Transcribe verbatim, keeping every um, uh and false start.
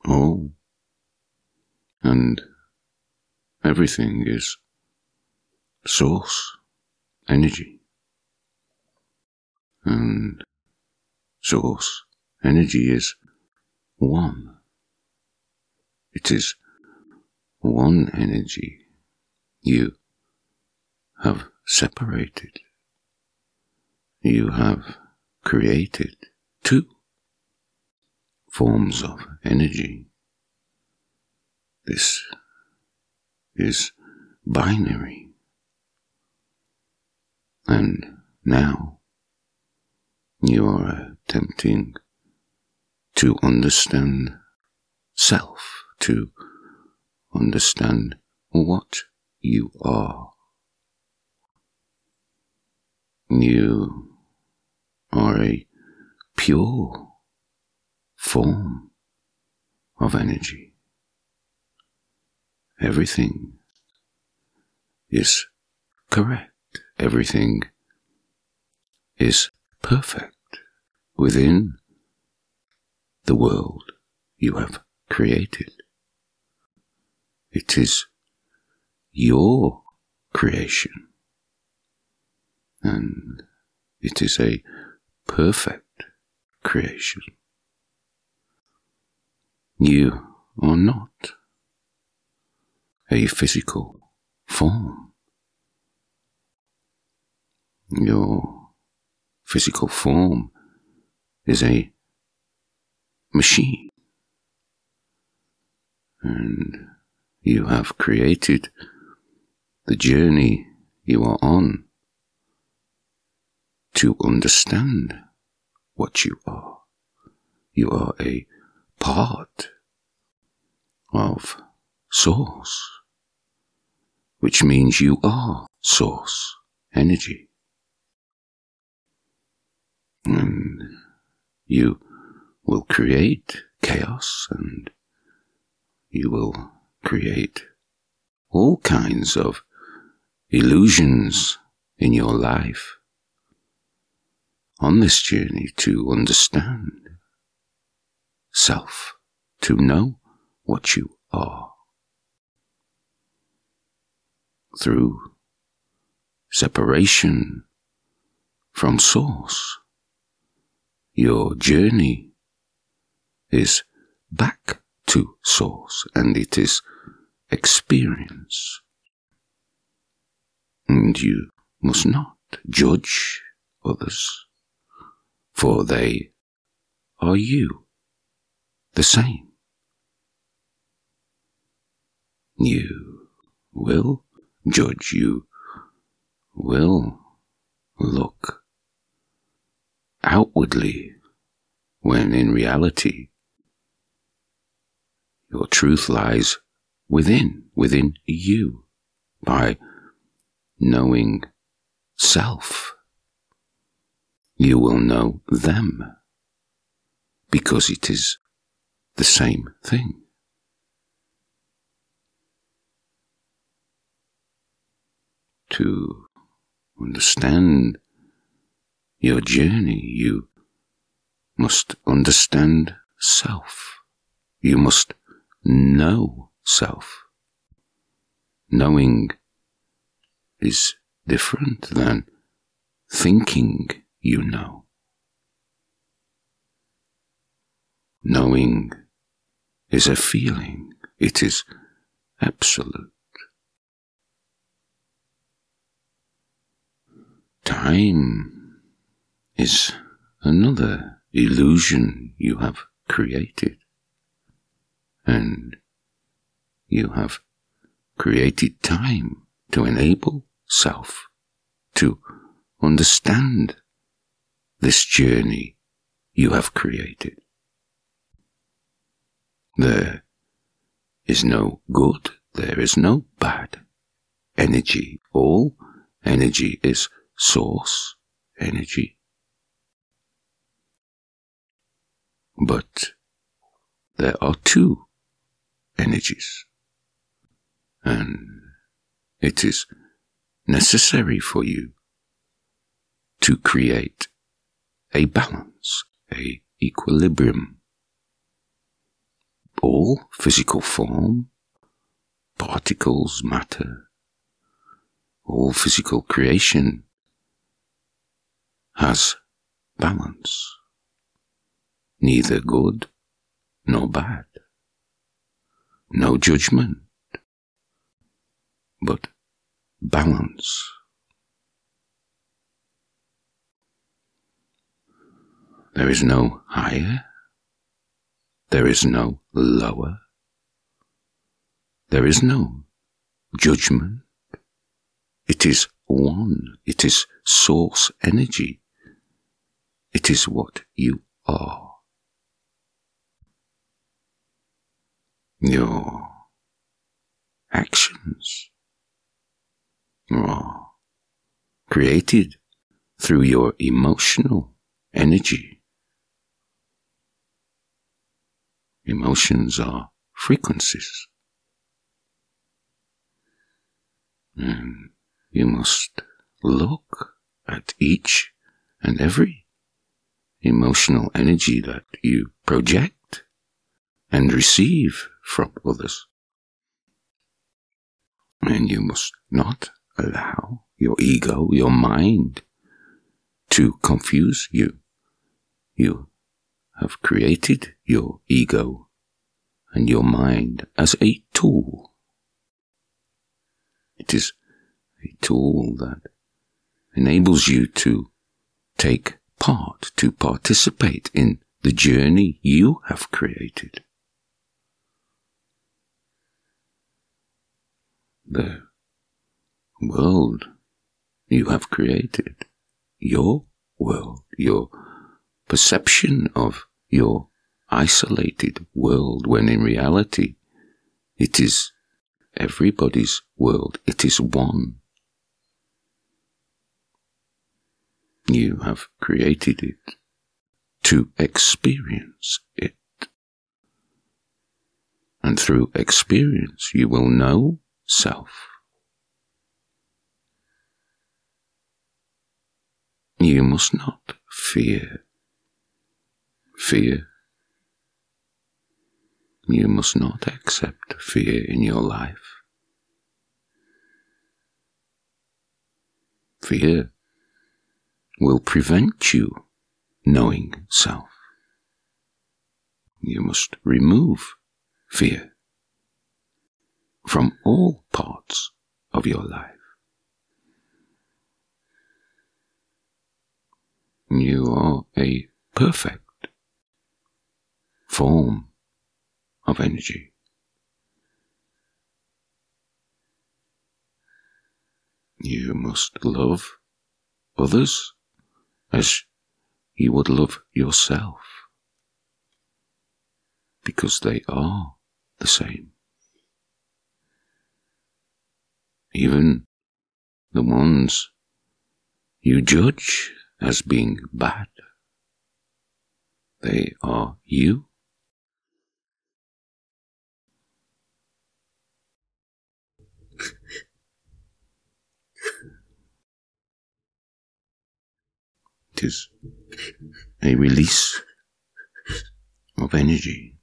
all, and everything is source energy. And source energy is one. It is one energy. You have separated. You have created two forms of energy. This is binary. And now you are attempting to understand self, to understand what you are. You are a pure form of energy. Everything is correct. Everything is perfect within the world you have created. It is your creation, and it is a perfect creation. You are not a physical form. Your physical form is a machine, and you have created the journey you are on to understand what you are. You are a part of Source, which means you are Source energy. And you will create chaos, and you will create all kinds of illusions in your life on this journey to understand self, to know what you are. Through separation from Source, your journey is back to Source, and it is experience. And you must not judge others, for they are you, the same. You will judge, you will look outwardly, when in reality your truth lies within, within you, by knowing self. You will know them, because it is the same thing. To understand your journey, you must understand self. You must know self. Knowing is different than thinking you know. Knowing is a feeling. It is absolute. Time is another illusion you have created, and you have created time to enable self to understand this journey you have created. There is no good, there is no bad energy. All energy is Source energy. But there are two energies, and it is necessary for you to create a balance, a equilibrium. all physical form, particles, matter, all physical creation has balance, neither good nor bad, no judgment, but balance. There is no higher, there is no lower, there is no judgment. It is one, it is source energy. It is what you are. Your actions are created through your emotional energy. Emotions are frequencies. And you must look at each and every emotional energy that you project and receive from others. And you must not allow your ego, your mind, to confuse you. You have created your ego and your mind as a tool. It is a tool that enables you to take part, to participate in the journey you have created. The world you have created, your world, your perception of your isolated world, when in reality it is everybody's world. It is one. You have created it to experience it. And through experience you will know self. You must not fear. Fear. You must not accept fear in your life. Fear will prevent you knowing self. You must remove fear from all parts of your life. You are a perfect form of energy. You must love others as you would love yourself, because they are the same. Even the ones you judge as being bad, they are you. It is a release of energy.